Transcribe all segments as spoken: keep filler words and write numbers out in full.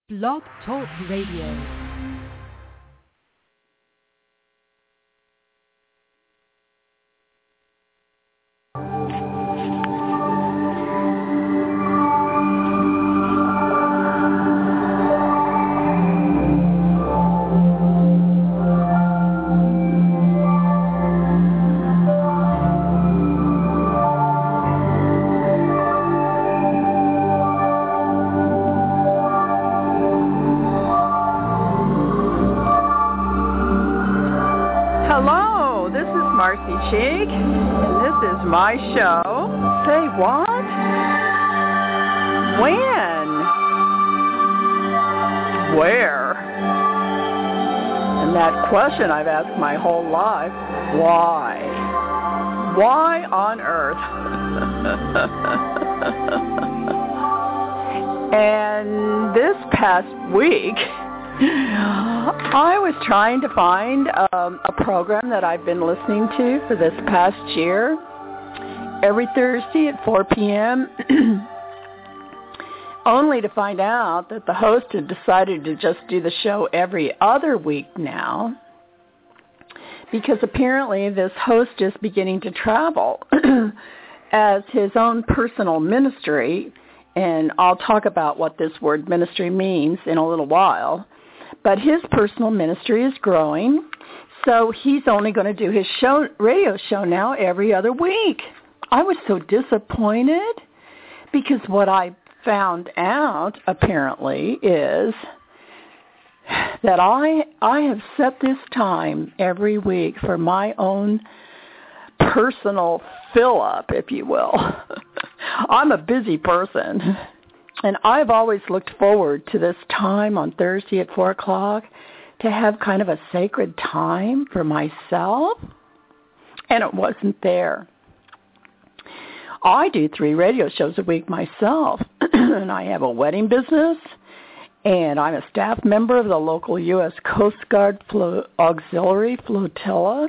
Blog Talk Radio. My show. Say what? When? Where? And that question I've asked my whole life, why? Why on earth? And this past week, I was trying to find um, a program that I've been listening to for this past year. Every Thursday at four p.m., only to find out that the host had decided to just do the show every other week now, because apparently this host is beginning to travel as his own personal ministry, and I'll talk about what this word ministry means in a little while, but his personal ministry is growing, so he's only going to do his show, radio show now every other week. I was so disappointed because what I found out, apparently, is that I I have set this time every week for my own personal fill-up, if you will. I'm a busy person, and I've always looked forward to this time on Thursday at four o'clock to have kind of a sacred time for myself, and it wasn't there. I do three radio shows a week myself, and I have a wedding business, and I'm a staff member of the local U S Coast Guard Flo- Auxiliary Flotilla,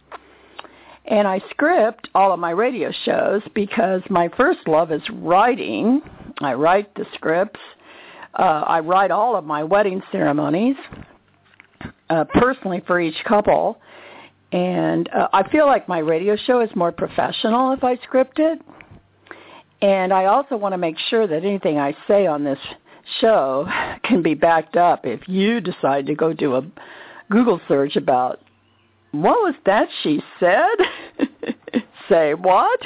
and I script all of my radio shows because my first love is writing. I write the scripts. Uh, I write all of my wedding ceremonies uh, personally for each couple, and uh, I feel like my radio show is more professional if I script it. And I also want to make sure that anything I say on this show can be backed up if you decide to go do a Google search about, what was that she said? Say what?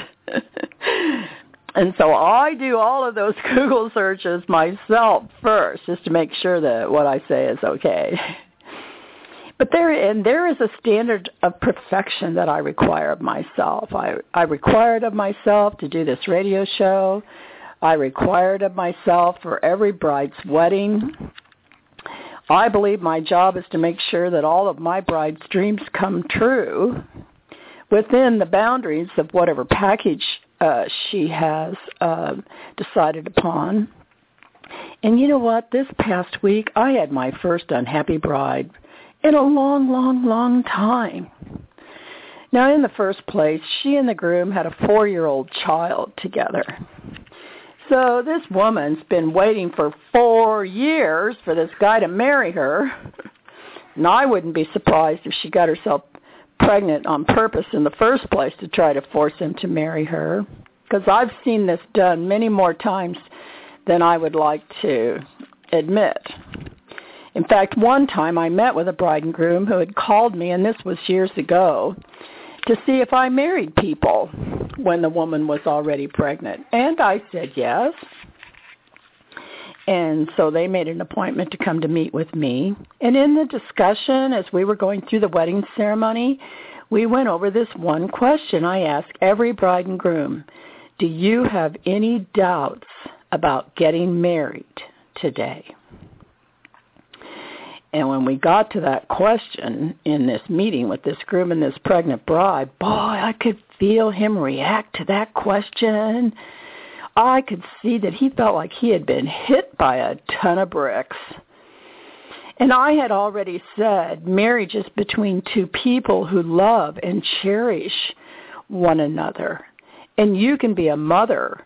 And so I do all of those Google searches myself first, just to make sure that what I say is okay. But there, and there is a standard of perfection that I require of myself. I, I require it of myself to do this radio show. I require it of myself for every bride's wedding. I believe my job is to make sure that all of my bride's dreams come true within the boundaries of whatever package uh, she has uh, decided upon. And you know what? This past week, I had my first unhappy bride in a long, long, long time. Now, in the first place, she and the groom had a four-year-old child together. So this woman's been waiting for four years for this guy to marry her. And I wouldn't be surprised if she got herself pregnant on purpose in the first place to try to force him to marry her. Because I've seen this done many more times than I would like to admit. In fact, one time I met with a bride and groom who had called me, and this was years ago, to see if I married people when the woman was already pregnant. And I said yes. And so they made an appointment to come to meet with me. And in the discussion, as we were going through the wedding ceremony, we went over this one question. I asked every bride and groom, do you have any doubts about getting married today? And when we got to that question in this meeting with this groom and this pregnant bride, boy, I could feel him react to that question. I could see that he felt like he had been hit by a ton of bricks. And I had already said marriage is between two people who love and cherish one another. And you can be a mother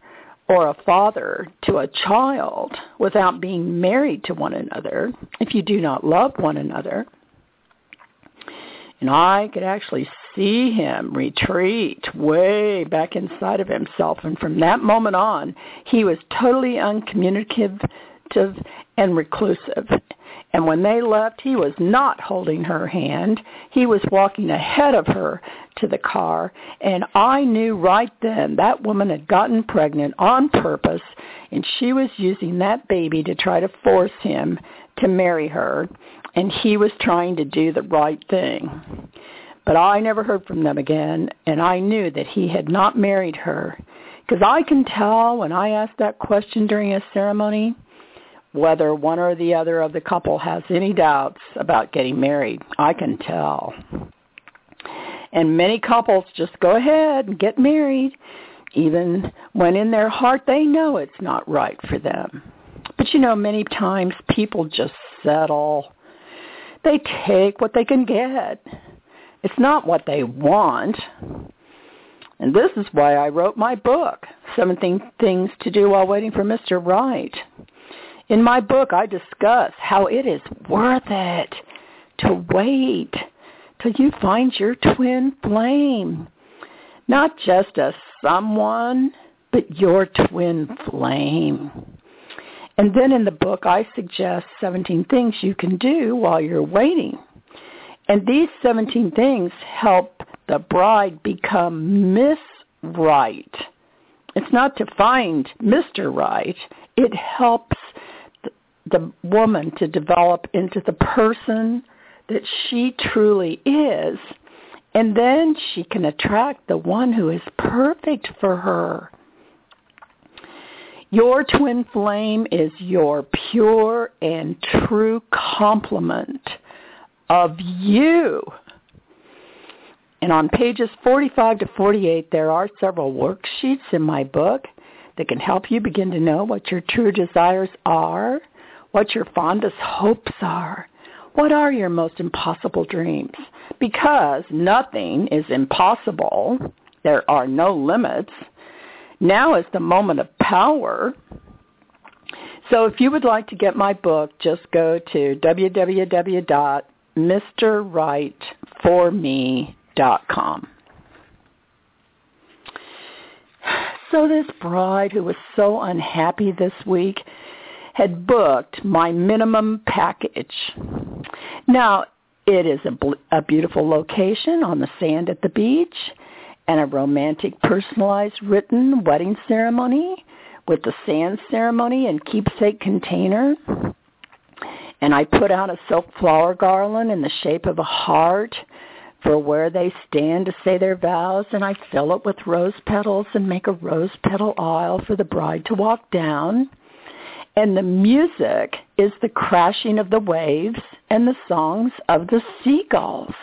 or a father to a child without being married to one another if you do not love one another. And I could actually see him retreat way back inside of himself. And from that moment on, he was totally uncommunicative and reclusive. And when they left, he was not holding her hand. He was walking ahead of her to the car. And I knew right then that woman had gotten pregnant on purpose, and she was using that baby to try to force him to marry her. And he was trying to do the right thing. But I never heard from them again, and I knew that he had not married her. Because I can tell when I ask that question during a ceremony whether one or the other of the couple has any doubts about getting married. I can tell. And many couples just go ahead and get married, even when in their heart they know it's not right for them. But you know, many times people just settle. They take what they can get. It's not what they want. And this is why I wrote my book, seventeen Things to Do While Waiting for Mister Right. In my book, I discuss how it is worth it to wait till you find your twin flame. Not just a someone, but your twin flame. And then in the book, I suggest seventeen things you can do while you're waiting. And these seventeen things help the bride become Miss Right. It's not to find Mister Right. It helps the woman to develop into the person that she truly is, and then she can attract the one who is perfect for her. Your twin flame is your pure and true complement of you. And on pages forty-five to forty-eight, there are several worksheets in my book that can help you begin to know what your true desires are, what your fondest hopes are, what are your most impossible dreams. Because nothing is impossible. There are no limits. Now is the moment of power. So if you would like to get my book, just go to w w w dot mister right for me dot com. So this bride who was so unhappy this week had booked my minimum package. Now, it is a, bl- a beautiful location on the sand at the beach and a romantic, personalized, written wedding ceremony with the sand ceremony and keepsake container. And I put out a silk flower garland in the shape of a heart for where they stand to say their vows, and I fill it with rose petals and make a rose petal aisle for the bride to walk down. And the music is the crashing of the waves and the songs of the seagulls.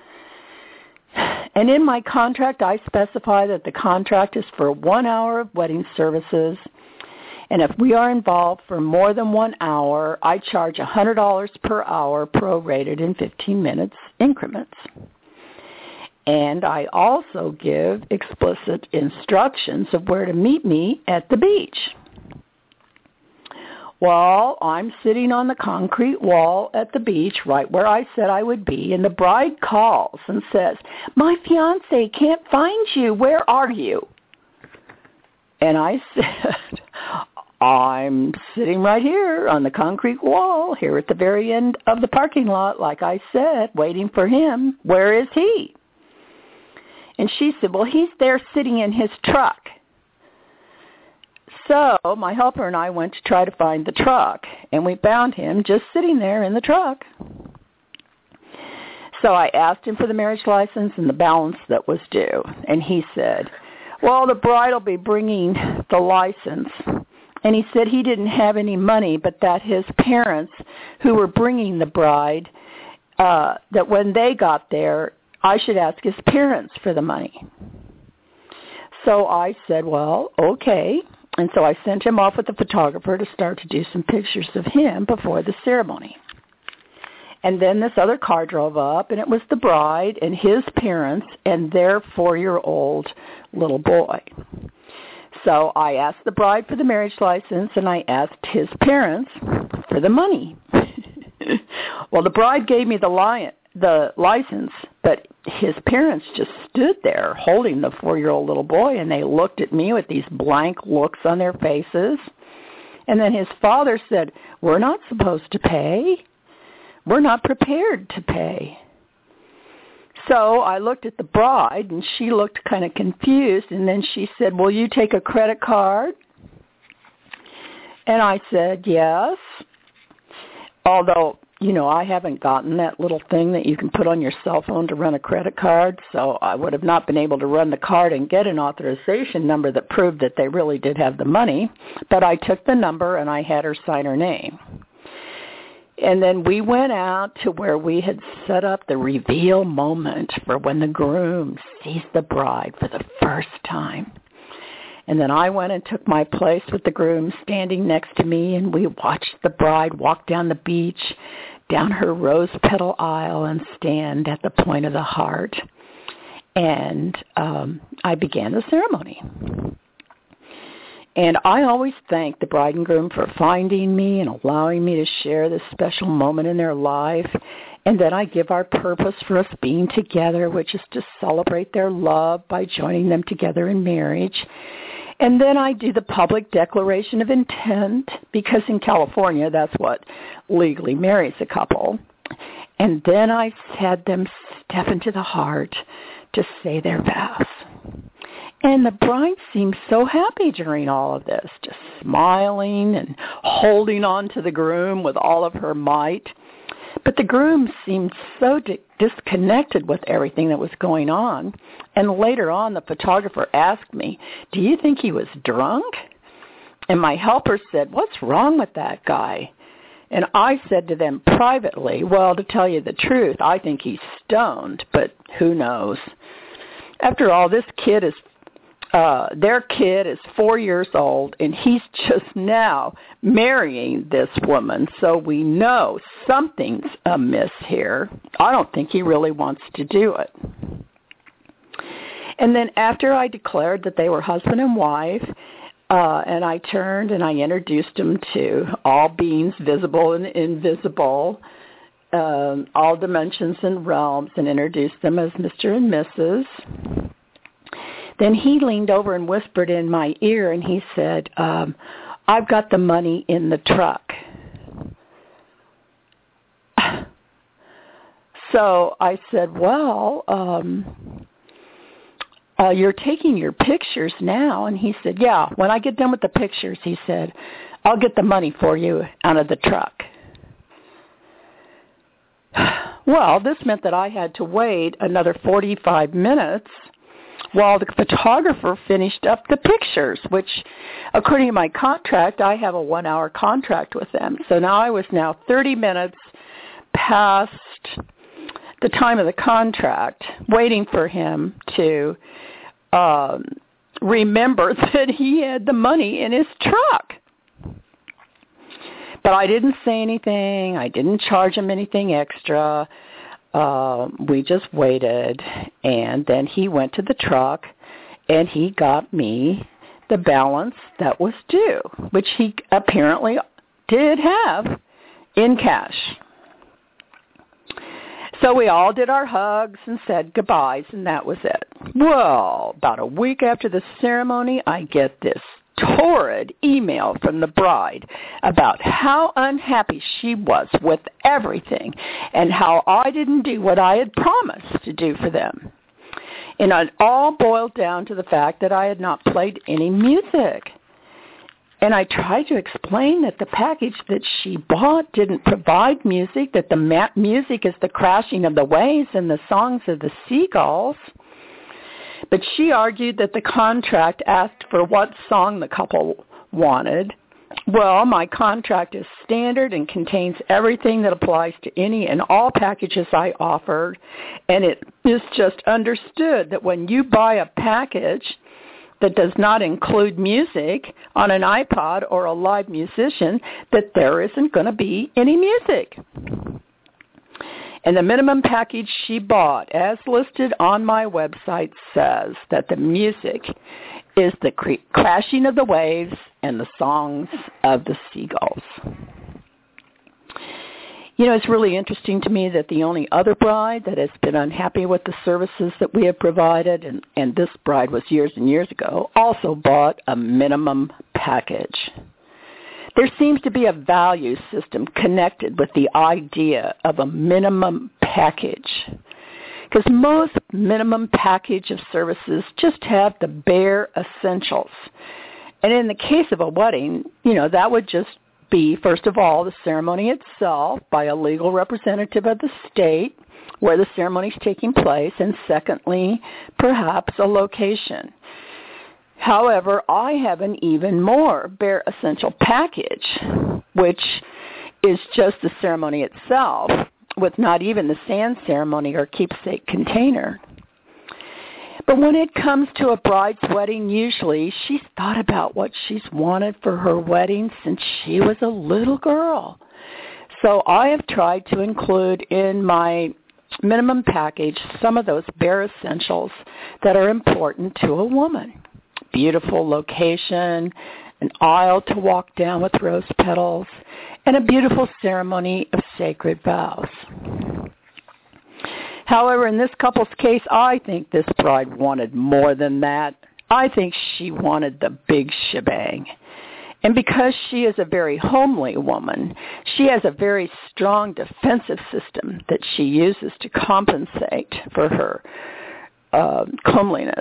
And in my contract, I specify that the contract is for one hour of wedding services. And if we are involved for more than one hour, I charge one hundred dollars per hour, prorated in fifteen minutes increments. And I also give explicit instructions of where to meet me at the beach. Well, I'm sitting on the concrete wall at the beach right where I said I would be, and the bride calls and says, "My fiancé can't find you. Where are you?" And I said, "I'm sitting right here on the concrete wall here at the very end of the parking lot, like I said, waiting for him. Where is he?" And she said, "Well, he's there sitting in his truck." So my helper and I went to try to find the truck, and we found him just sitting there in the truck. So I asked him for the marriage license and the balance that was due, and he said, "Well, the bride will be bringing the license." And he said he didn't have any money, but that his parents, who were bringing the bride, uh, that when they got there, I should ask his parents for the money. So I said, "Well, okay." And so I sent him off with the photographer to start to do some pictures of him before the ceremony. And then this other car drove up, and it was the bride and his parents and their four-year-old little boy. So I asked the bride for the marriage license, and I asked his parents for the money. Well, the bride gave me the, li- the license, but his parents just stood there holding the four-year-old little boy, and they looked at me with these blank looks on their faces. And then his father said, "We're not supposed to pay. We're not prepared to pay." So I looked at the bride, and she looked kind of confused, and then she said, "Will you take a credit card?" And I said, "Yes." Although, you know, I haven't gotten that little thing that you can put on your cell phone to run a credit card, so I would have not been able to run the card and get an authorization number that proved that they really did have the money. But I took the number, and I had her sign her name. And then we went out to where we had set up the reveal moment for when the groom sees the bride for the first time. And then I went and took my place with the groom standing next to me, and we watched the bride walk down the beach, down her rose petal aisle, and stand at the point of the heart. And um, I began the ceremony. And I always thank the bride and groom for finding me and allowing me to share this special moment in their life. And then I give our purpose for us being together, which is to celebrate their love by joining them together in marriage. And then I do the public declaration of intent, because in California, that's what legally marries a couple. And then I had them step into the heart to say their vows. And the bride seemed so happy during all of this, just smiling and holding on to the groom with all of her might. But the groom seemed so di- disconnected with everything that was going on. And later on, the photographer asked me, "Do you think he was drunk?" And my helper said, "What's wrong with that guy?" And I said to them privately, "Well, to tell you the truth, I think he's stoned, but who knows?" After all, this kid is Uh, their kid is four years old, and he's just now marrying this woman, so we know something's amiss here. I don't think he really wants to do it. And then after I declared that they were husband and wife, uh, and I turned and I introduced them to all beings visible and invisible, um, all dimensions and realms, and introduced them as Mister and Missus Then he leaned over and whispered in my ear, and he said, um, "I've got the money in the truck." So I said, "Well, um, uh, you're taking your pictures now." And he said, "Yeah, when I get done with the pictures," he said, "I'll get the money for you out of the truck." Well, this meant that I had to wait another forty-five minutes while the photographer finished up the pictures, which, according to my contract, I have a one-hour contract with them. So now I was now thirty minutes past the time of the contract, waiting for him to um, remember that he had the money in his truck. But I didn't say anything. I didn't charge him anything extra. Uh, we just waited, and then he went to the truck, and he got me the balance that was due, which he apparently did have in cash. So we all did our hugs and said goodbyes, and that was it. Well, about a week after the ceremony, I get this torrid email from the bride about how unhappy she was with everything and how I didn't do what I had promised to do for them. And it all boiled down to the fact that I had not played any music. And I tried to explain that the package that she bought didn't provide music, that the ma- music is the crashing of the waves and the songs of the seagulls. But she argued that the contract asked for what song the couple wanted. Well, my contract is standard and contains everything that applies to any and all packages I offered, and it is just understood that when you buy a package that does not include music on an iPod or a live musician, that there isn't going to be any music. And the minimum package she bought, as listed on my website, says that the music is the cre- crashing of the waves and the songs of the seagulls. You know, it's really interesting to me that the only other bride that has been unhappy with the services that we have provided, and, and this bride was years and years ago, also bought a minimum package. There seems to be a value system connected with the idea of a minimum package, because most minimum package of services just have the bare essentials. And in the case of a wedding, you know, that would just be, first of all, the ceremony itself by a legal representative of the state where the ceremony is taking place, and secondly, perhaps a location. However, I have an even more bare essential package, which is just the ceremony itself, with not even the sand ceremony or keepsake container. But when it comes to a bride's wedding, usually she's thought about what she's wanted for her wedding since she was a little girl. So I have tried to include in my minimum package some of those bare essentials that are important to a woman. Beautiful location, an aisle to walk down with rose petals, and a beautiful ceremony of sacred vows. However, in this couple's case, I think this bride wanted more than that. I think she wanted the big shebang. And because she is a very homely woman, she has a very strong defensive system that she uses to compensate for her uh, comeliness.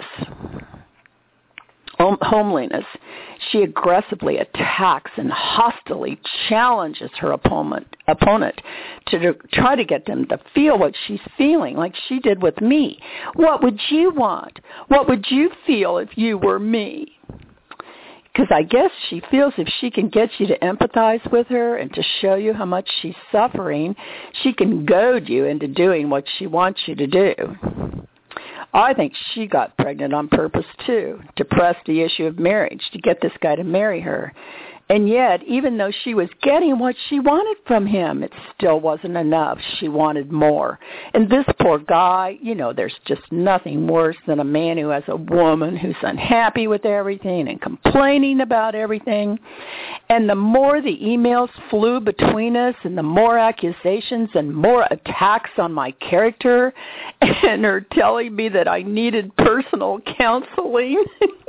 homeliness. She aggressively attacks and hostily challenges her opponent, opponent to, to try to get them to feel what she's feeling, like she did with me. What would you want? What would you feel if you were me? Because I guess she feels if she can get you to empathize with her and to show you how much she's suffering, she can goad you into doing what she wants you to do. I think she got pregnant on purpose, too, to press the issue of marriage, to get this guy to marry her. And yet, even though she was getting what she wanted from him, it still wasn't enough. She wanted more. And this poor guy, you know, there's just nothing worse than a man who has a woman who's unhappy with everything and complaining about everything. And the more the emails flew between us and the more accusations and more attacks on my character and her telling me that I needed personal counseling,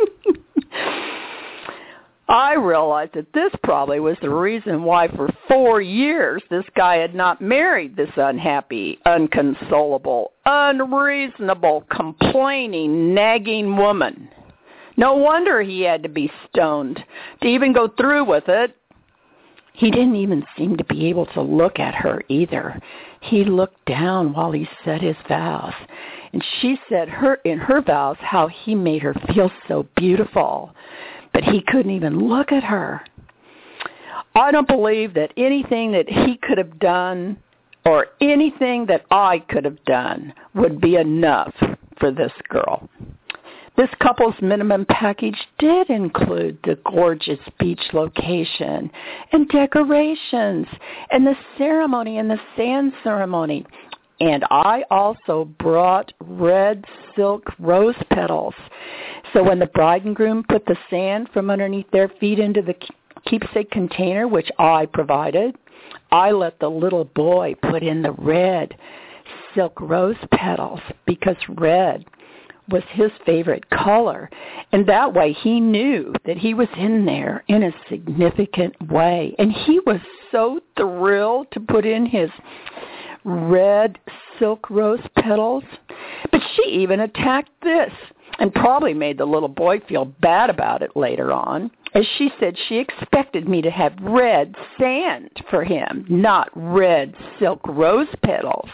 I realized that this probably was the reason why for four years this guy had not married this unhappy, unconsolable, unreasonable, complaining, nagging woman. No wonder he had to be stoned to even go through with it. He didn't even seem to be able to look at her either. He looked down while he said his vows. And she said her in her vows how he made her feel so beautiful. But he couldn't even look at her. I don't believe that anything that he could have done or anything that I could have done would be enough for this girl. This couple's minimum package did include the gorgeous beach location and decorations and the ceremony and the sand ceremony. And I also brought red silk rose petals. So when the bride and groom put the sand from underneath their feet into the keepsake container, which I provided, I let the little boy put in the red silk rose petals because red was his favorite color. And that way he knew that he was in there in a significant way. And he was so thrilled to put in his red silk rose petals. But she even attacked this and probably made the little boy feel bad about it later on, as she said she expected me to have red sand for him, not red silk rose petals.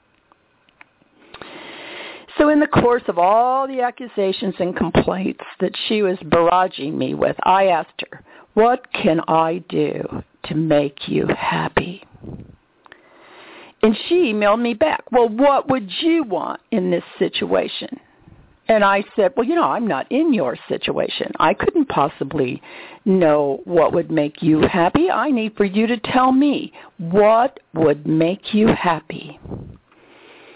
So in the course of all the accusations and complaints that she was barraging me with, I asked her, what can I do to make you happy? And she emailed me back, well, what would you want in this situation? And I said, well, you know, I'm not in your situation. I couldn't possibly know what would make you happy. I need for you to tell me what would make you happy.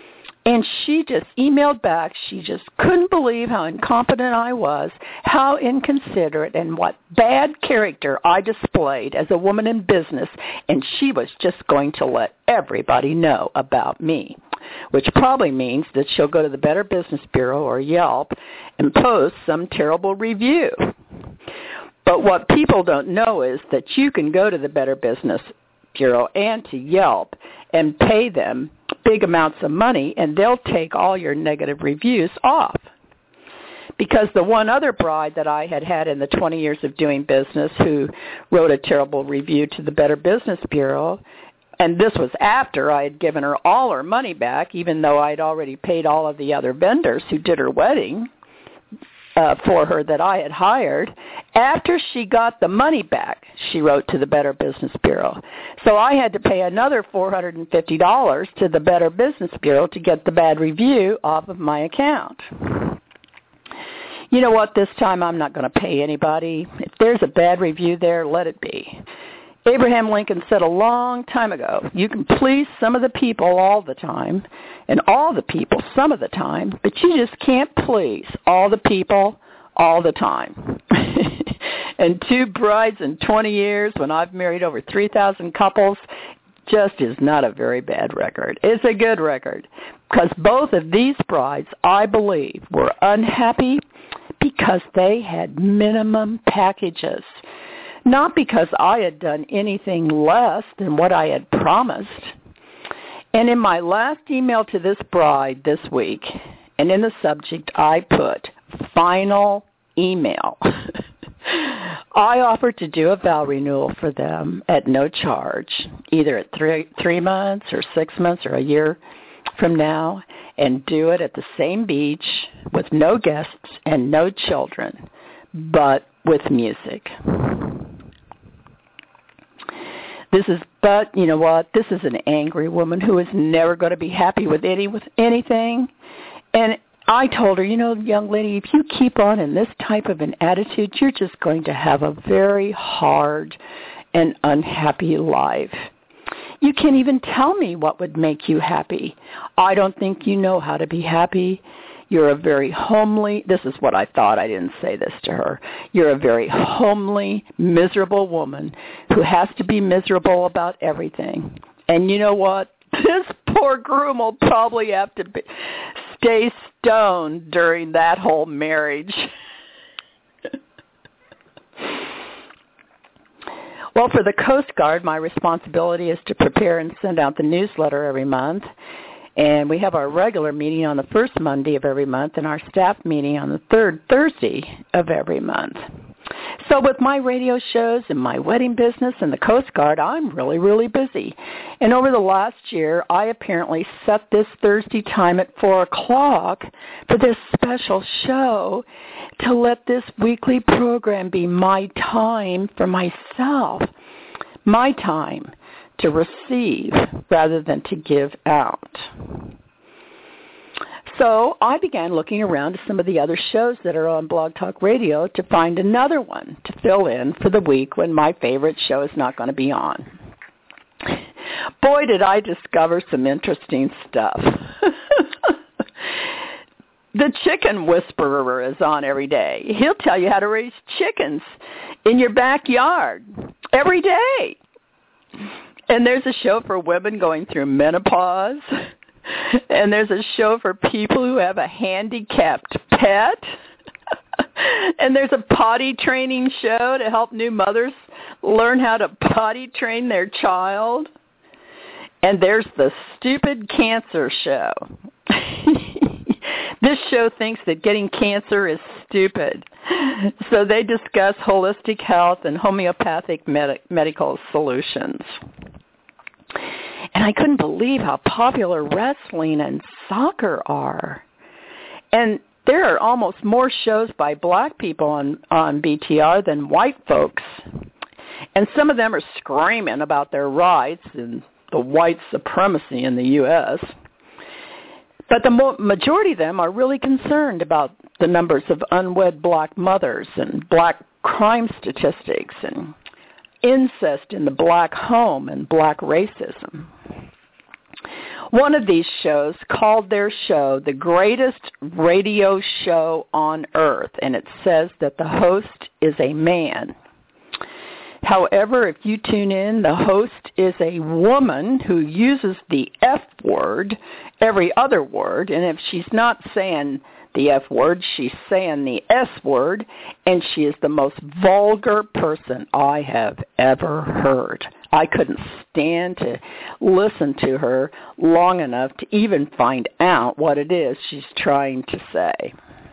And she just emailed back. She just couldn't believe how incompetent I was, how inconsiderate, and what bad character I displayed as a woman in business, and she was just going to let everybody know about me, which probably means that she'll go to the Better Business Bureau or Yelp and post some terrible review. But what people don't know is that you can go to the Better Business Bureau and to Yelp and pay them big amounts of money, and they'll take all your negative reviews off. Because the one other bride that I had had in the twenty years of doing business who wrote a terrible review to the Better Business Bureau, and this was after I had given her all her money back, even though I'd already paid all of the other vendors who did her wedding uh, for her that I had hired. After she got the money back, she wrote to the Better Business Bureau. So I had to pay another four hundred fifty dollars to the Better Business Bureau to get the bad review off of my account. You know what? This time I'm not going to pay anybody. If there's a bad review there, let it be. Abraham Lincoln said a long time ago, you can please some of the people all the time, and all the people some of the time, but you just can't please all the people all the time. And two brides in twenty years, when I've married over three thousand couples, just is not a very bad record. It's a good record, because both of these brides, I believe, were unhappy because they had minimum packages. Not because I had done anything less than what I had promised. And in my last email to this bride this week, and in the subject, I put, final email. I offered to do a vow renewal for them at no charge, either at three, three months or six months or a year from now, and do it at the same beach with no guests and no children, but with music. This is, but you know what? This is an angry woman who is never going to be happy with any with anything. And I told her, you know, young lady, if you keep on in this type of an attitude, you're just going to have a very hard and unhappy life. You can't even tell me what would make you happy. I don't think you know how to be happy. You're a very homely, this is what I thought, I didn't say this to her. You're a very homely, miserable woman who has to be miserable about everything. And you know what? This poor groom will probably have to be, stay stoned during that whole marriage. Well, for the Coast Guard, my responsibility is to prepare and send out the newsletter every month. And we have our regular meeting on the first Monday of every month and our staff meeting on the third Thursday of every month. So with my radio shows and my wedding business and the Coast Guard, I'm really, really busy. And over the last year, I apparently set this Thursday time at four o'clock for this special show to let this weekly program be my time for myself, my time to receive rather than to give out. So I began looking around at some of the other shows that are on Blog Talk Radio to find another one to fill in for the week when my favorite show is not going to be on. Boy, did I discover some interesting stuff. The Chicken Whisperer is on every day. He'll tell you how to raise chickens in your backyard every day. And there's a show for women going through menopause. And there's a show for people who have a handicapped pet. And there's a potty training show to help new mothers learn how to potty train their child. And there's the Stupid Cancer Show. This show thinks that getting cancer is stupid. So they discuss holistic health and homeopathic med- medical solutions. And I couldn't believe how popular wrestling and soccer are. And there are almost more shows by black people on, on B T R than white folks. And some of them are screaming about their rights and the white supremacy in the U S But the mo- majority of them are really concerned about the numbers of unwed black mothers and black crime statistics and incest in the black home and black racism. One of these shows called their show the greatest radio show on earth, and it says that the host is a man. However, if you tune in, the host is a woman who uses the F word every other word, and if she's not saying the F word, she's saying the S word, and she is the most vulgar person I have ever heard. I couldn't stand to listen to her long enough to even find out what it is she's trying to say.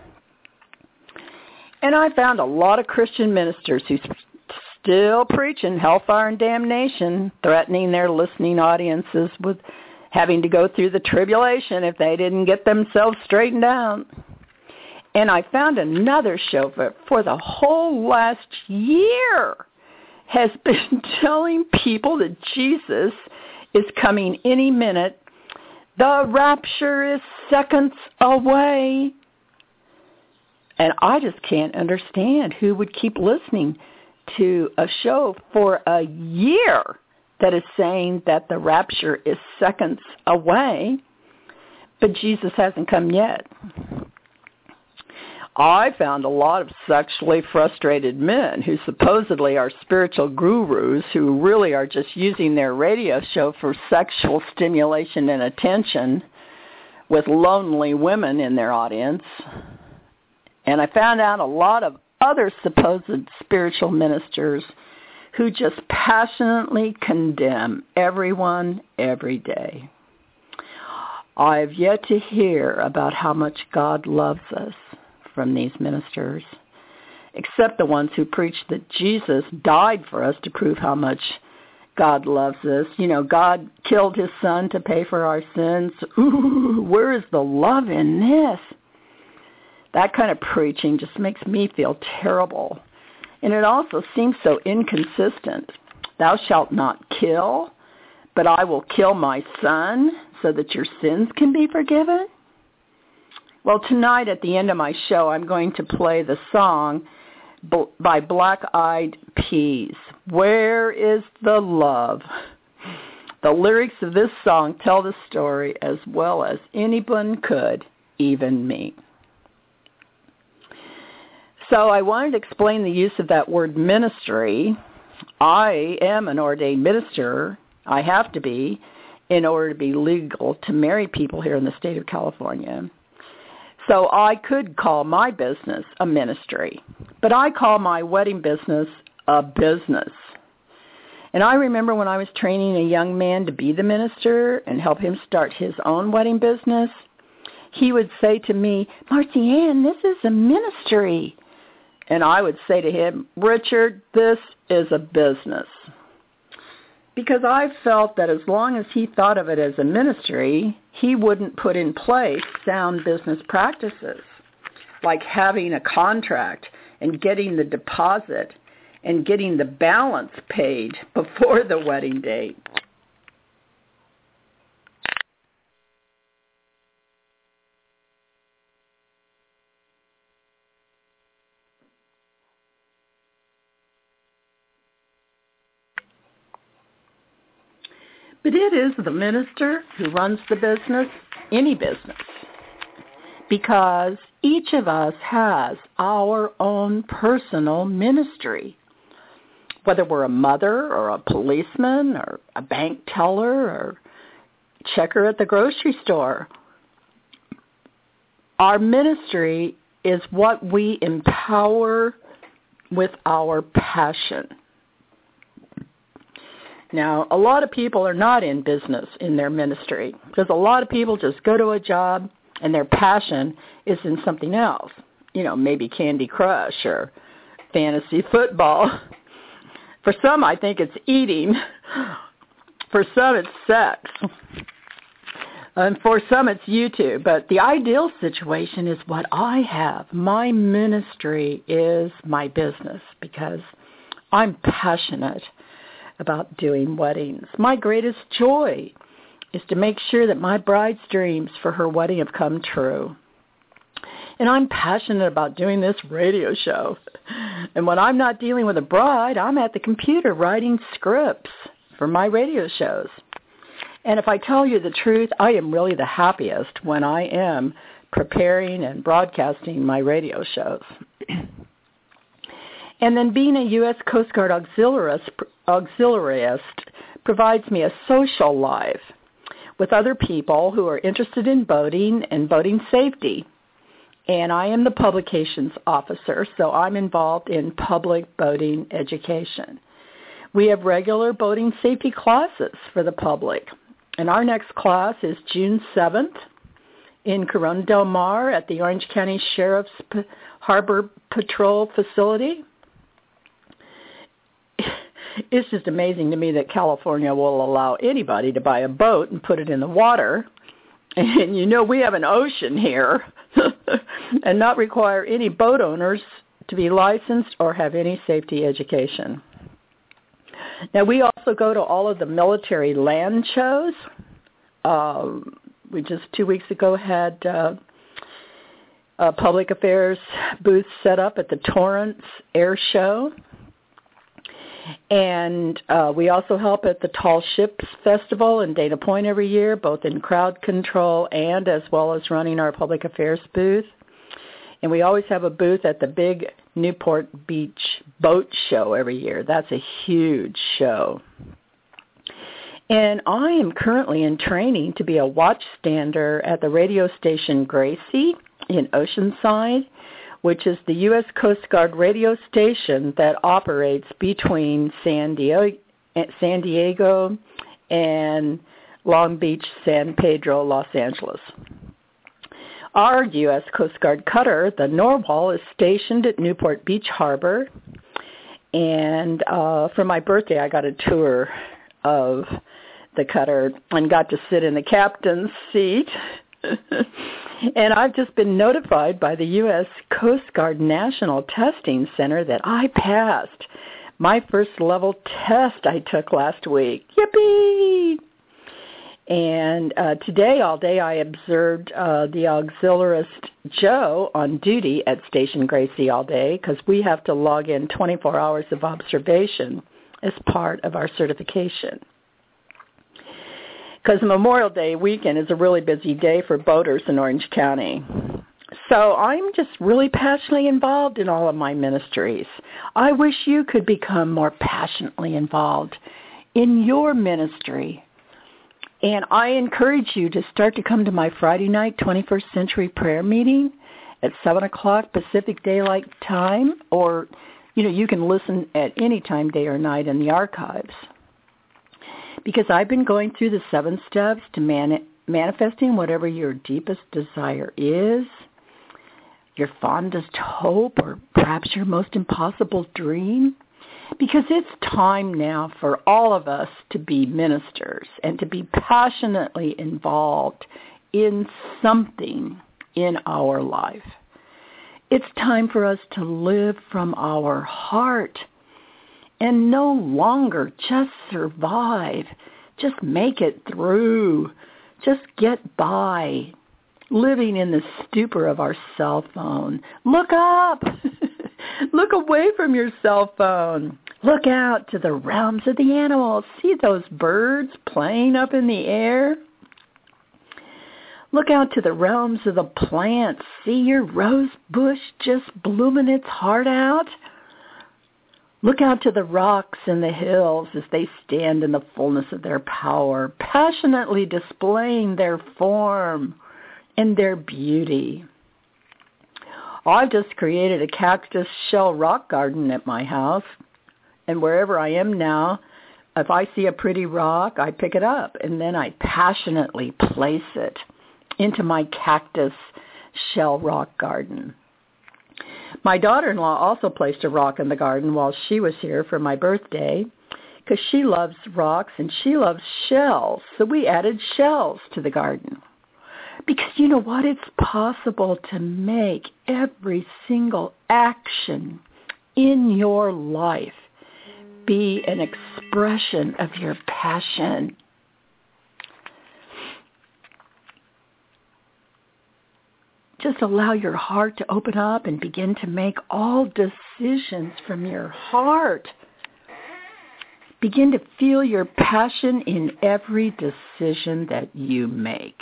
And I found a lot of Christian ministers who still preaching hellfire and damnation, threatening their listening audiences with having to go through the tribulation if they didn't get themselves straightened out. And I found another show for, for the whole last year has been telling people that Jesus is coming any minute. The rapture is seconds away. And I just can't understand who would keep listening to a show for a year that is saying that the rapture is seconds away, but Jesus hasn't come yet. I found a lot of sexually frustrated men who supposedly are spiritual gurus who really are just using their radio show for sexual stimulation and attention with lonely women in their audience. And I found out a lot of other supposed spiritual ministers who just passionately condemn everyone every day. I've yet to hear about how much God loves us from these ministers, except the ones who preach that Jesus died for us to prove how much God loves us. You know, God killed his son to pay for our sins. Ooh, where is the love in this? That kind of preaching just makes me feel terrible. And it also seems so inconsistent. Thou shalt not kill, but I will kill my son so that your sins can be forgiven? Well, tonight at the end of my show, I'm going to play the song by Black Eyed Peas, Where is the Love? The lyrics of this song tell the story as well as anyone could, even me. So I wanted to explain the use of that word ministry. I am an ordained minister. I have to be in order to be legal to marry people here in the state of California. So I could call my business a ministry, but I call my wedding business a business. And I remember when I was training a young man to be the minister and help him start his own wedding business, he would say to me, Marcy Ann, this is a ministry. And I would say to him, Richard, this is a business. Because I felt that as long as he thought of it as a ministry, he wouldn't put in place sound business practices, like having a contract and getting the deposit and getting the balance paid before the wedding date. But it is the minister who runs the business, any business, because each of us has our own personal ministry, whether we're a mother or a policeman or a bank teller or checker at the grocery store. Our ministry is what we empower with our passion. Now, a lot of people are not in business in their ministry because a lot of people just go to a job and their passion is in something else. You know, maybe Candy Crush or fantasy football. For some, I think it's eating. For some, it's sex. And for some, it's YouTube. But the ideal situation is what I have. My ministry is my business because I'm passionate about doing weddings. My greatest joy is to make sure that my bride's dreams for her wedding have come true. And I'm passionate about doing this radio show. And when I'm not dealing with a bride, I'm at the computer writing scripts for my radio shows. And if I tell you the truth, I am really the happiest when I am preparing and broadcasting my radio shows. And then being a U S Coast Guard auxiliarist, auxiliarist provides me a social life with other people who are interested in boating and boating safety. And I am the publications officer, so I'm involved in public boating education. We have regular boating safety classes for the public. And our next class is June seventh in Corona Del Mar at the Orange County Sheriff's P- Harbor Patrol facility. It's just amazing to me that California will allow anybody to buy a boat and put it in the water. And you know we have an ocean here and not require any boat owners to be licensed or have any safety education. Now, we also go to all of the military land shows. Uh, we just two weeks ago had uh, a public affairs booth set up at the Torrance Air Show. And uh, we also help at the Tall Ships Festival in Dana Point every year, both in crowd control and as well as running our public affairs booth. And we always have a booth at the big Newport Beach Boat Show every year. That's a huge show. And I am currently in training to be a watchstander at the radio station Gracie in Oceanside, which is the U S Coast Guard radio station that operates between San Diego, San Diego and Long Beach, San Pedro, Los Angeles. Our U S Coast Guard cutter, the Norwal, is stationed at Newport Beach Harbor. And uh, for my birthday, I got a tour of the cutter and got to sit in the captain's seat. And I've just been notified by the U S Coast Guard National Testing Center that I passed my first level test I took last week. Yippee! And uh, today, all day, I observed uh, the auxiliarist Joe on duty at Station Gracie all day because we have to log in twenty-four hours of observation as part of our certification. Because Memorial Day weekend is a really busy day for boaters in Orange County. So I'm just really passionately involved in all of my ministries. I wish you could become more passionately involved in your ministry. And I encourage you to start to come to my Friday night twenty-first Century Prayer Meeting at seven o'clock Pacific Daylight Time, or, you know, you can listen at any time, day or night, in the archives. Because I've been going through the seven steps to mani- manifesting whatever your deepest desire is, your fondest hope, or perhaps your most impossible dream. Because it's time now for all of us to be ministers and to be passionately involved in something in our life. It's time for us to live from our heart and no longer just survive, just make it through, just get by, living in the stupor of our cell phone. Look up! Look away from your cell phone. Look out to the realms of the animals. See those birds playing up in the air? Look out to the realms of the plants. See your rose bush just blooming its heart out? Look out to the rocks and the hills as they stand in the fullness of their power, passionately displaying their form and their beauty. I've just created a cactus shell rock garden at my house, and wherever I am now, if I see a pretty rock, I pick it up, and then I passionately place it into my cactus shell rock garden. My daughter-in-law also placed a rock in the garden while she was here for my birthday because she loves rocks and she loves shells, so we added shells to the garden. Because you know what? It's possible to make every single action in your life be an expression of your passion. Just allow your heart to open up and begin to make all decisions from your heart. Begin to feel your passion in every decision that you make.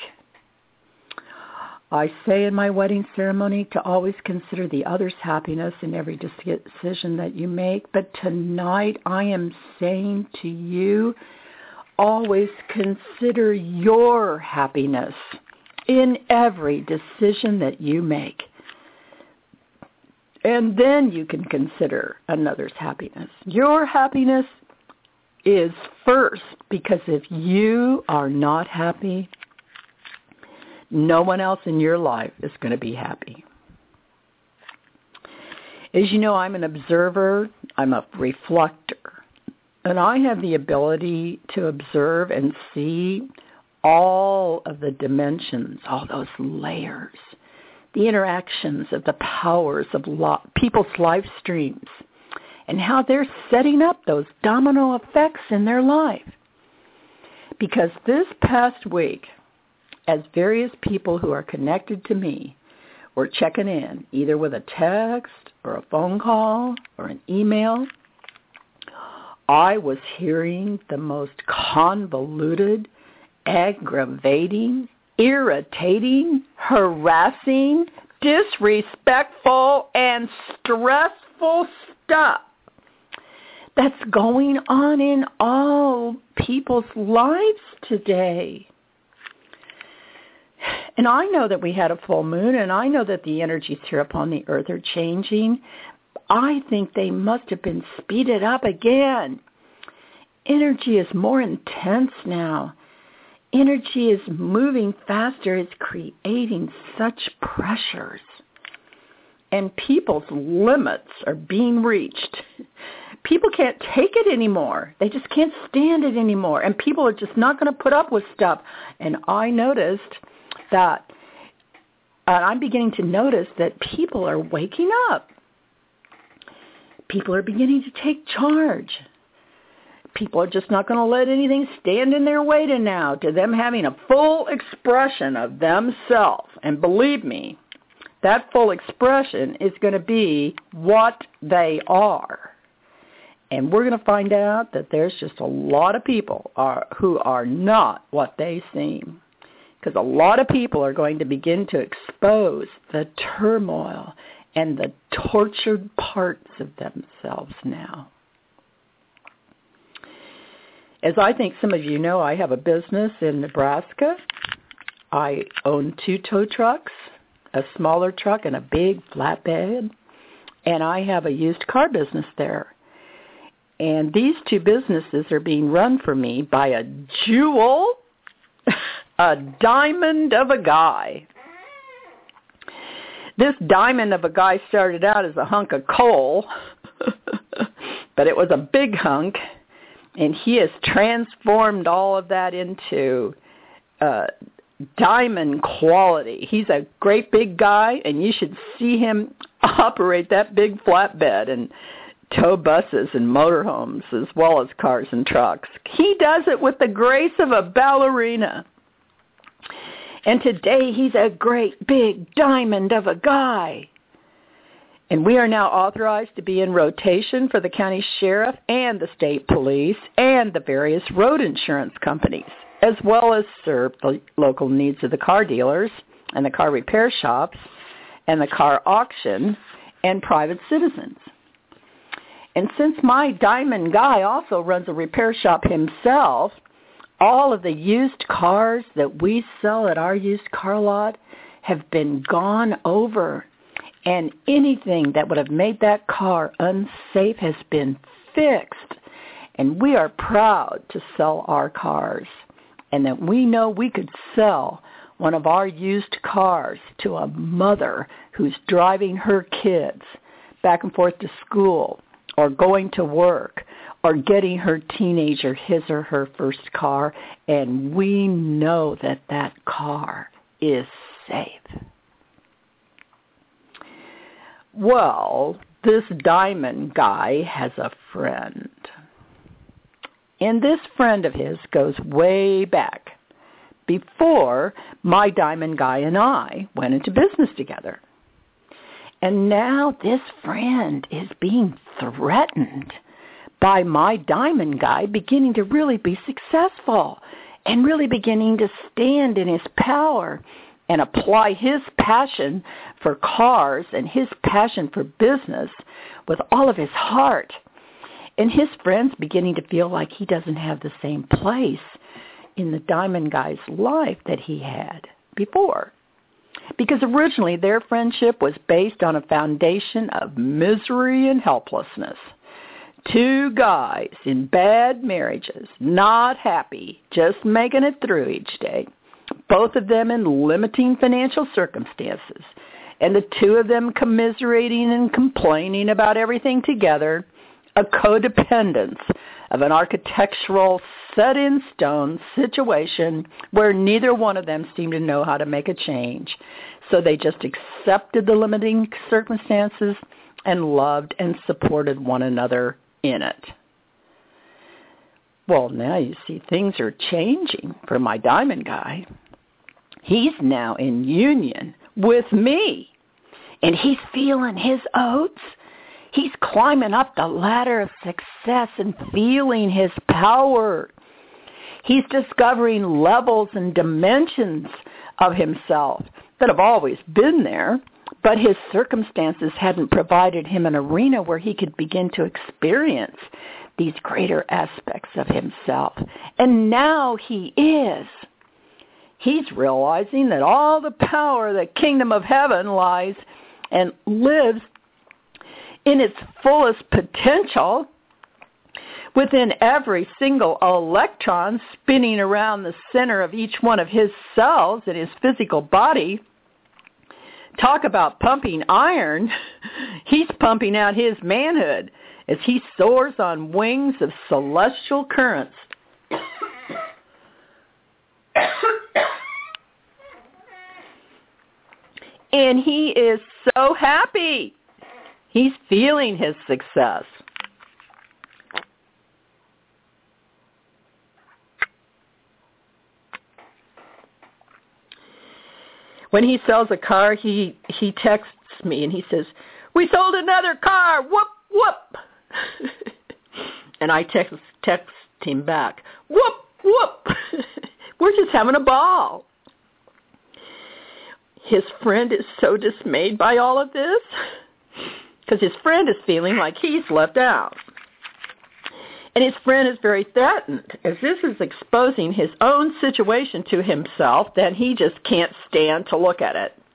I say in my wedding ceremony to always consider the other's happiness in every decision that you make. But tonight I am saying to you, always consider your happiness in every decision that you make. And then you can consider another's happiness. Your happiness is first, because if you are not happy, no one else in your life is going to be happy. As you know, I'm an observer. I'm a reflector. And I have the ability to observe and see all of the dimensions, all those layers, the interactions of the powers of lo- people's life streams, and how they're setting up those domino effects in their life. Because this past week, as various people who are connected to me were checking in, either with a text or a phone call or an email, I was hearing the most convoluted, aggravating, irritating, harassing, disrespectful, and stressful stuff that's going on in all people's lives today. And I know that we had a full moon, and I know that the energies here upon the earth are changing. I think they must have been speeded up again. Energy is more intense now. Energy is moving faster. It's creating such pressures. And people's limits are being reached. People can't take it anymore. They just can't stand it anymore. And people are just not going to put up with stuff. And I noticed that, and I'm beginning to notice that people are waking up. People are beginning to take charge. People are just not going to let anything stand in their way to now, to them having a full expression of themselves. And believe me, that full expression is going to be what they are. And we're going to find out that there's just a lot of people are, who are not what they seem. Because a lot of people are going to begin to expose the turmoil and the tortured parts of themselves now. As I think some of you know, I have a business in Nebraska. I own two tow trucks, a smaller truck and a big flatbed, and I have a used car business there. And these two businesses are being run for me by a jewel, a diamond of a guy. This diamond of a guy started out as a hunk of coal, but it was a big hunk, and he has transformed all of that into uh, diamond quality. He's a great big guy, and you should see him operate that big flatbed and tow buses and motorhomes as well as cars and trucks. He does it with the grace of a ballerina. And today he's a great big diamond of a guy. And we are now authorized to be in rotation for the county sheriff and the state police and the various road insurance companies, as well as serve the local needs of the car dealers and the car repair shops and the car auction and private citizens. And since my diamond guy also runs a repair shop himself, all of the used cars that we sell at our used car lot have been gone over, and anything that would have made that car unsafe has been fixed. And we are proud to sell our cars, and that we know we could sell one of our used cars to a mother who's driving her kids back and forth to school or going to work or getting her teenager his or her first car, and we know that that car is safe. Well, this diamond guy has a friend. And this friend of his goes way back, before my diamond guy and I went into business together. And now this friend is being threatened by my diamond guy beginning to really be successful and really beginning to stand in his power and apply his passion for cars and his passion for business with all of his heart. And his friends beginning to feel like he doesn't have the same place in the diamond guy's life that he had before. Because originally their friendship was based on a foundation of misery and helplessness. Two guys in bad marriages, not happy, just making it through each day. Both of them in limiting financial circumstances. And the two of them commiserating and complaining about everything together. A codependence of an architectural set-in-stone situation where neither one of them seemed to know how to make a change. So they just accepted the limiting circumstances and loved and supported one another in it. Well, now you see things are changing for my diamond guy. He's now in union with me, and he's feeling his oats. He's climbing up the ladder of success and feeling his power. He's discovering levels and dimensions of himself that have always been there, but his circumstances hadn't provided him an arena where he could begin to experience these greater aspects of himself. And now he is. He's realizing that all the power of the kingdom of heaven lies and lives in its fullest potential within every single electron spinning around the center of each one of his cells in his physical body. Talk about pumping iron. He's pumping out his manhood as he soars on wings of celestial currents. And he is so happy. He's feeling his success. When he sells a car, he, he texts me and he says, "We sold another car, whoop, whoop." And I text, text him back, "Whoop, whoop." We're just having a ball. His friend is so dismayed by all of this because his friend is feeling like he's left out. And his friend is very threatened. As this is exposing his own situation to himself, then he just can't stand to look at it.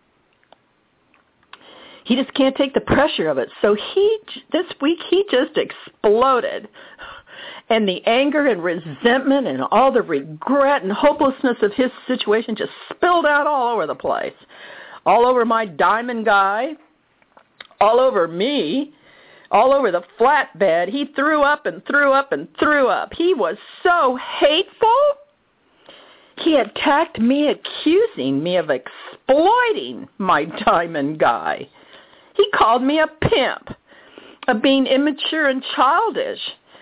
He just can't take the pressure of it. So he, this week, he just exploded. And the anger and resentment and all the regret and hopelessness of his situation just spilled out all over the place. All over my diamond guy, all over me, all over the flatbed. He threw up and threw up and threw up. He was so hateful. He attacked me, accusing me of exploiting my diamond guy. He called me a pimp, of being immature and childish,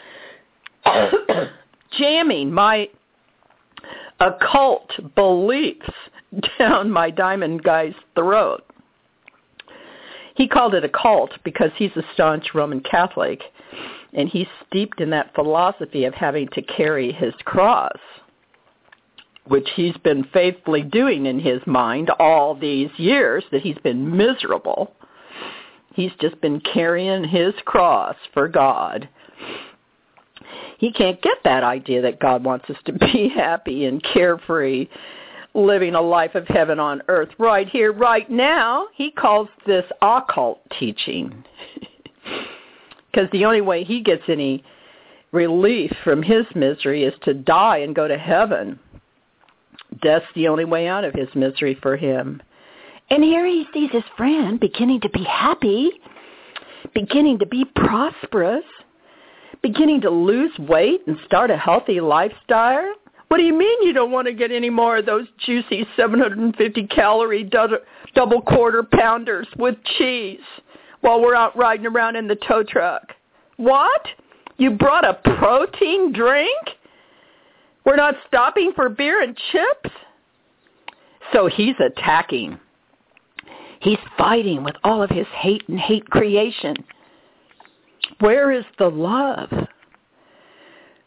jamming my occult beliefs down my diamond guy's throat. He called it a cult because he's a staunch Roman Catholic, and he's steeped in that philosophy of having to carry his cross, which he's been faithfully doing in his mind all these years that he's been miserable. He's just been carrying his cross for God. He can't get that idea that God wants us to be happy and carefree, living a life of heaven on earth right here, right now. He calls this occult teaching. Because the only way he gets any relief from his misery is to die and go to heaven. Death's the only way out of his misery for him. And here he sees his friend beginning to be happy, beginning to be prosperous, beginning to lose weight and start a healthy lifestyle. What do you mean you don't want to get any more of those juicy seven hundred fifty calorie du- double quarter pounders with cheese while we're out riding around in the tow truck? What? You brought a protein drink? We're not stopping for beer and chips? So he's attacking. He's fighting with all of his hate and hate creation. Where is the love?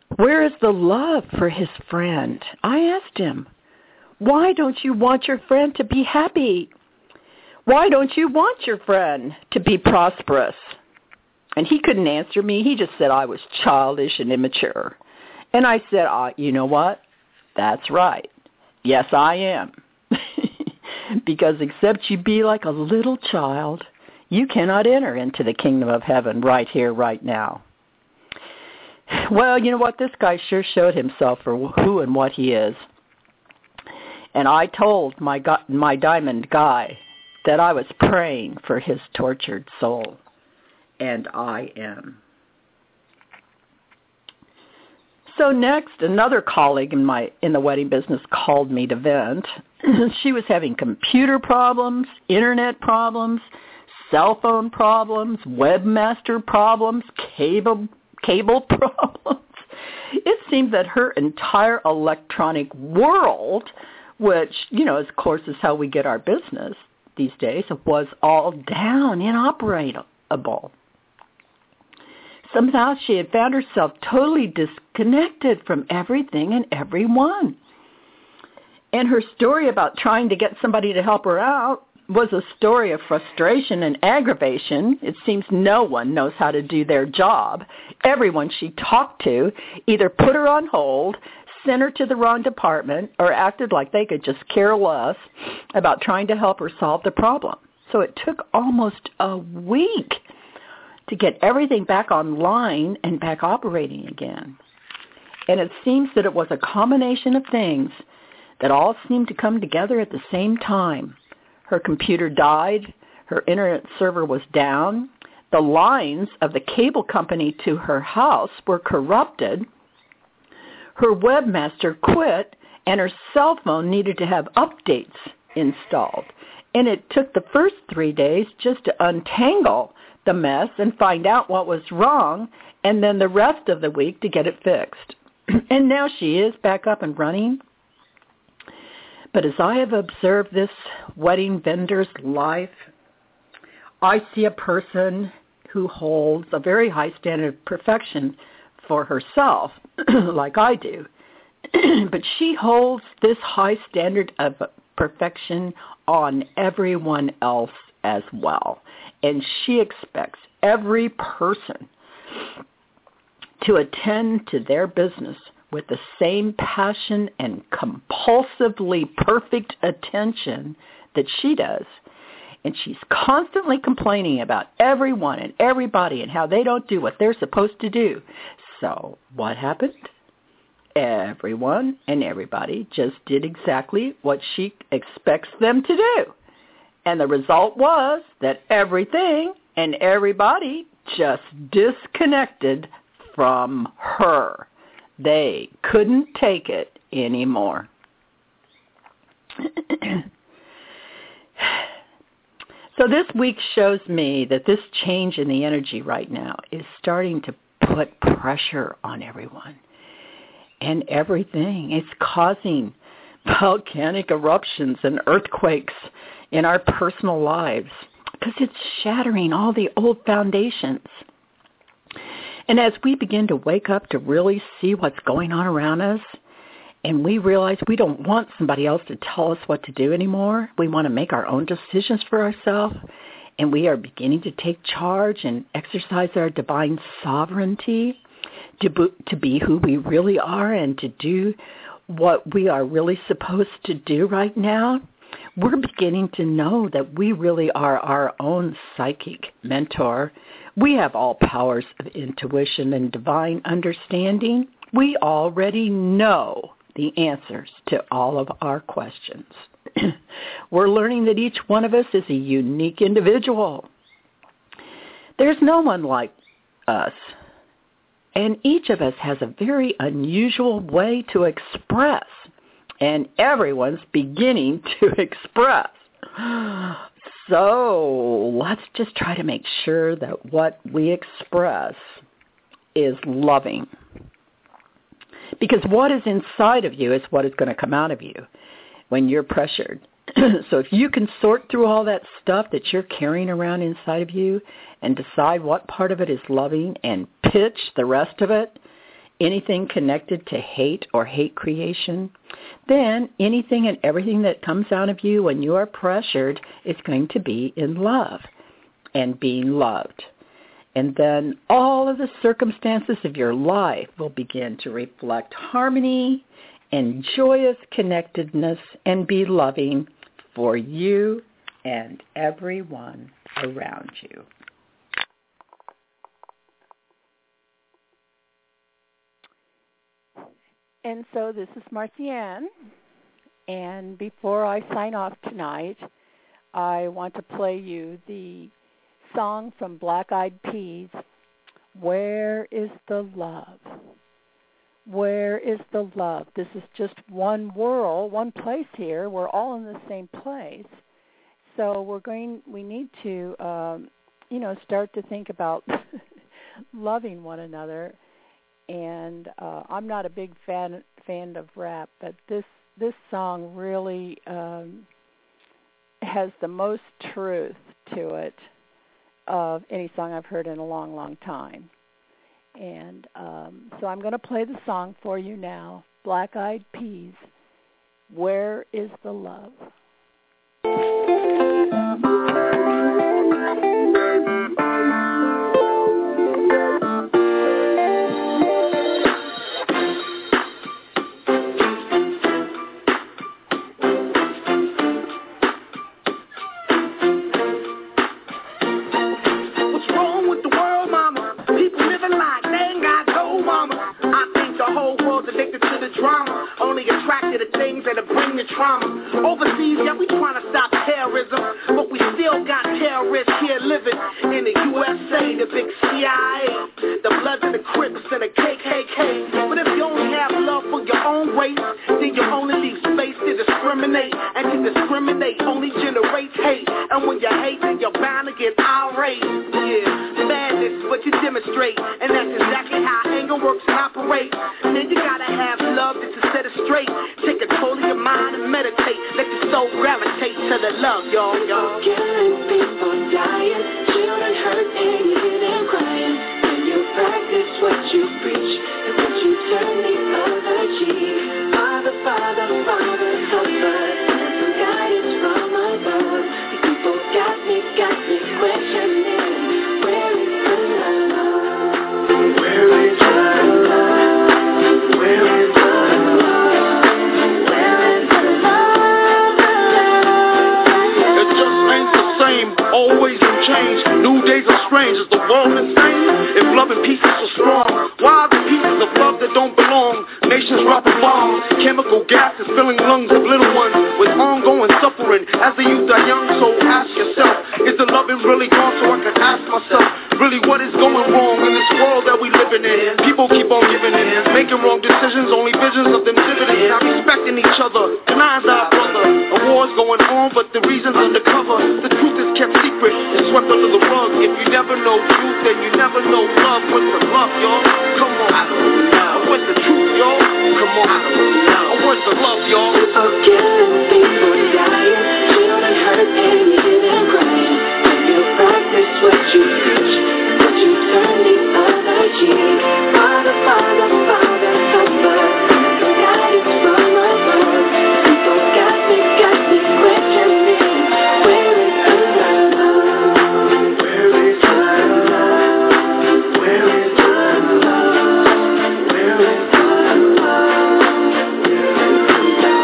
Where is the love for his friend? I asked him, why don't you want your friend to be happy? Why don't you want your friend to be prosperous? And he couldn't answer me. He just said I was childish and immature. And I said, uh, you know what? That's right. Yes, I am. Because except you be like a little child, you cannot enter into the kingdom of heaven right here, right now. Well, you know what? This guy sure showed himself for who and what he is. And I told my go- my diamond guy that I was praying for his tortured soul. And I am. So next, another colleague in my in the wedding business called me to vent. She was having computer problems, internet problems, cell phone problems, webmaster problems, cable cable problems. It seemed that her entire electronic world, which, you know, of course is how we get our business these days, was all down, inoperable. Somehow she had found herself totally disconnected from everything and everyone. And her story about trying to get somebody to help her out was a story of frustration and aggravation. It seems no one knows how to do their job. Everyone she talked to either put her on hold, sent her to the wrong department, or acted like they could just care less about trying to help her solve the problem. So it took almost a week to get everything back online and back operating again. And it seems that it was a combination of things that all seemed to come together at the same time. Her computer died, her internet server was down, the lines of the cable company to her house were corrupted, her webmaster quit, and her cell phone needed to have updates installed. And it took the first three days just to untangle the mess and find out what was wrong, and then the rest of the week to get it fixed. And now she is back up and running. But as I have observed this wedding vendor's life, I see a person who holds a very high standard of perfection for herself, like I do. But she holds this high standard of perfection on everyone else as well. And she expects every person to attend to their business with the same passion and compulsively perfect attention that she does. And she's constantly complaining about everyone and everybody and how they don't do what they're supposed to do. So what happened? Everyone and everybody just did exactly what she expects them to do. And the result was that everything and everybody just disconnected from her. They couldn't take it anymore. So this week shows me that this change in the energy right now is starting to put pressure on everyone and everything. It's causing volcanic eruptions and earthquakes in our personal lives because it's shattering all the old foundations. And as we begin to wake up to really see what's going on around us, and we realize we don't want somebody else to tell us what to do anymore, we want to make our own decisions for ourselves, and we are beginning to take charge and exercise our divine sovereignty to be, to be who we really are and to do what we are really supposed to do right now, we're beginning to know that we really are our own psychic mentor. We have all powers of intuition and divine understanding. We already know the answers to all of our questions. We're learning that each one of us is a unique individual. There's no one like us. And each of us has a very unusual way to express. And everyone's beginning to express. So let's just try to make sure that what we express is loving. Because what is inside of you is what is going to come out of you when you're pressured. So if you can sort through all that stuff that you're carrying around inside of you and decide what part of it is loving and pitch the rest of it anything connected to hate or hate creation, then anything and everything that comes out of you when you are pressured is going to be in love and being loved. And then all of the circumstances of your life will begin to reflect harmony and joyous connectedness and be loving for you and everyone around you. And so this is Marcianne, and before I sign off tonight, I want to play you the song from Black Eyed Peas, Where is the Love? Where is the love? This is just one world, one place here. We're all in the same place. So we're going, we need to, um, you know, start to think about loving one another. And uh, I'm not a big fan fan of rap, but this this song really um, has the most truth to it of any song I've heard in a long, long time. And um, so I'm going to play the song for you now, Black Eyed Peas, Where is the Love? Overseas, yeah, we trying to stop terrorism, but we still got terrorists here living in the U S A, the big C I A, the Bloods and the Crips and the K K K. But if you only have love for your own race, then you only leave space to discriminate, and to discriminate only generates hate. And when you hate, then you're bound to get irate. Yeah, madness is what you demonstrate, and that's exactly how anger works and operates. Then you gotta have love just to set it straight. Take control of your mind and meditate. Let your soul gravitate to the love, y'all, y'all. Killing people, dying, children hurt and even crying. When you practice what you preach, and when you turn the other cheek. Father, Father, Father, help us. And some guidance from above. These people got me, got me questioning. Where is the love? Where is the love? Where is the always in change, new days are strange. Is the world insane? If love and peace is so strong, why are the pieces of love that don't belong? Nations dropping bombs, chemical gases filling lungs of little ones with ongoing suffering as the youth are young. So ask yourself, is the loving really gone? So I can ask myself, really what is going wrong in this world that we living in? People keep on giving in, making wrong decisions, only visions of them dividends. Not respecting each other, denying our brother. A war's going on, but the reason's undercover. The truth is kept secret and swept under the rug. If you never know truth, then you never know love. What's the love, y'all? Come on, I don't know. What's the truth, y'all? Come on, I don't know. What's the love, y'all? People killing, people dying, children hurt and even crying. When you practice what you preach, but you turn the other cheek. Father, Father, Father, help us. Some guidance from above. People got me, got me questioning. Where is the love? Where is the love? Where is the love? Where is the love? Where is the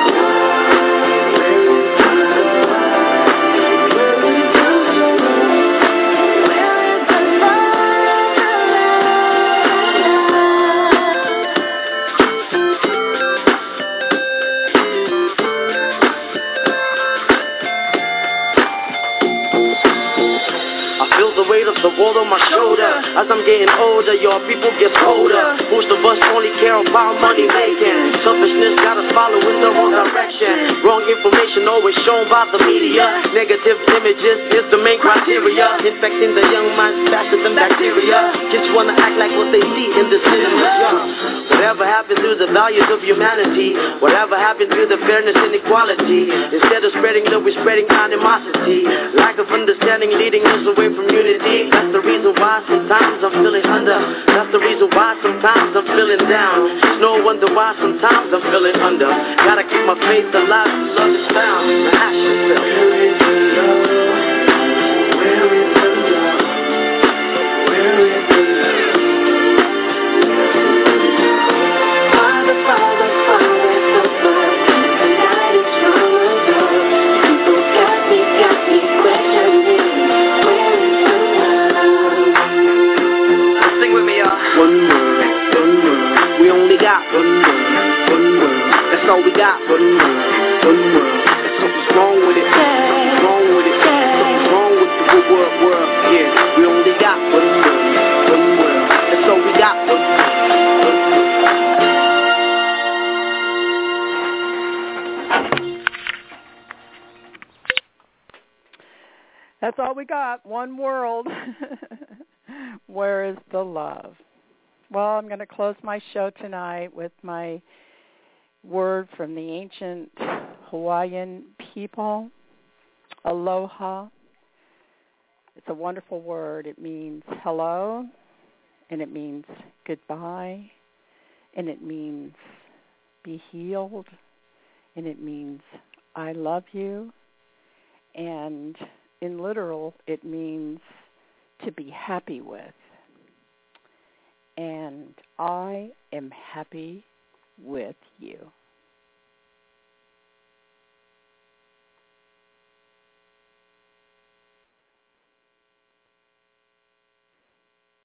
weight of the world on my shoulder. As I'm getting older, your people get colder. Most of us only care about money making. Selfishness got us following the wrong direction. Wrong information always shown by the media. Negative images is the main criteria. Infecting the young minds faster than bacteria. Kids wanna act like what they see in the cinema. Whatever happened to the values of humanity? Whatever happened to the fairness and equality? Instead of spreading love, we're spreading animosity. Lack of understanding leading us away from unity. That's the reason why sometimes I'm feeling under. That's the reason why sometimes I'm feeling down. It's no wonder why sometimes I'm feeling under. Gotta keep my faith alive, the love is found. Now ask yourself, where is the love? Where is the love? Where is the love? Father, Father, Father, help us. The night is from above. People got me, got me questioning. Where is the love? Sing with me, y'all. One word, one word. We only got one word, one word. That's all we got. One word, one word. There's something's wrong with it. Something's wrong with it. Something's wrong with the good world, world. Yeah, we only got one word, one word. That's all we got. One word. That's all we got. One world. Where is the love? Well, I'm going to close my show tonight with my word from the ancient Hawaiian people, aloha. It's a wonderful word. It means hello, and it means goodbye, and it means be healed, and it means I love you, and in literal, it means to be happy with. And I am happy with you.